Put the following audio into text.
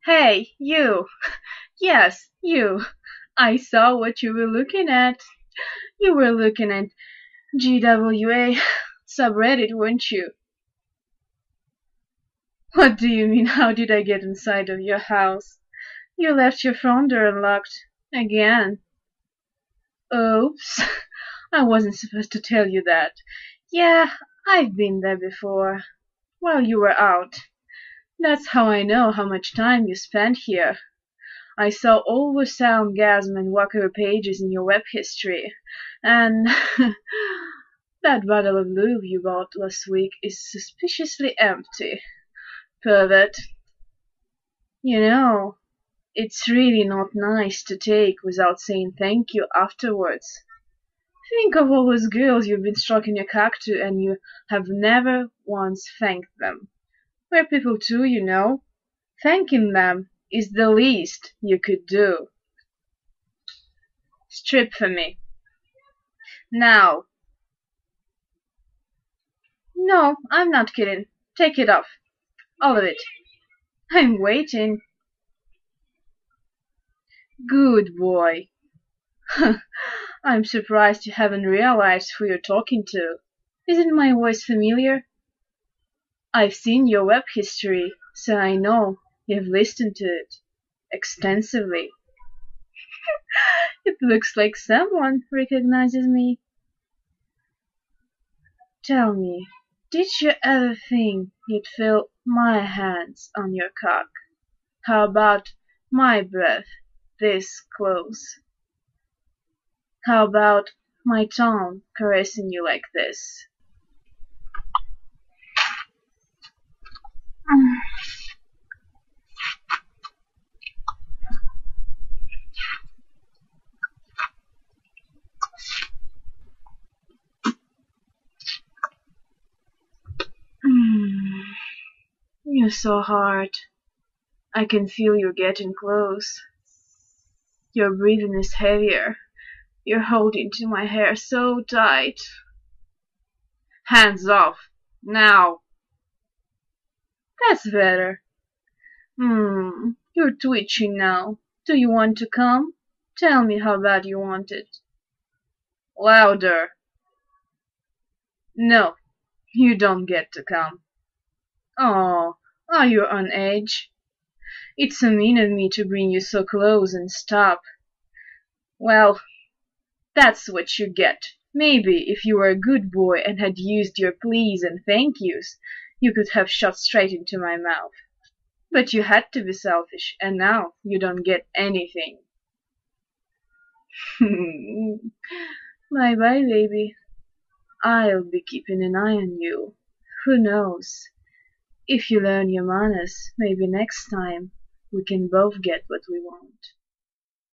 Hey, you! Yes, you! I saw what you were looking at. You were looking at GWA subreddit, weren't you? What do you mean, how did I get inside of your house? You left your front door unlocked. Again. Oops. I wasn't supposed to tell you that. Yeah, I've been there before. While you were out. That's how I know how much time you spent here. I saw all the Soundgasm and Walker pages in your web history, and that bottle of lube you bought last week is suspiciously empty. Pervert. You know, it's really not nice to take without saying thank you afterwards. Think of all those girls you've been stroking your cock to and you have never once thanked them. We're people too, you know. Thanking them is the least you could do. Strip for me. Now. No, I'm not kidding. Take it off. All of it. I'm waiting. Good boy. I'm surprised you haven't realized who you're talking to. Isn't my voice familiar? I've seen your web history, so I know you've listened to it extensively. It looks like someone recognizes me. Tell me, did you ever think you'd feel my hands on your cock? How about my breath this close? How about my tongue caressing you like this? You're so hard. I can feel you're getting close. Your breathing is heavier. You're holding to my hair so tight. Hands off. Now. That's better. You're twitching now. Do you want to come? Tell me how bad you want it. Louder. No, you don't get to come. Oh, are you on edge? It's so mean of me to bring you so close and stop. Well, that's what you get. Maybe if you were a good boy and had used your please and thank yous, you could have shot straight into my mouth. But you had to be selfish, and now you don't get anything. Bye-bye, baby. I'll be keeping an eye on you. Who knows? If you learn your manners, maybe next time we can both get what we want.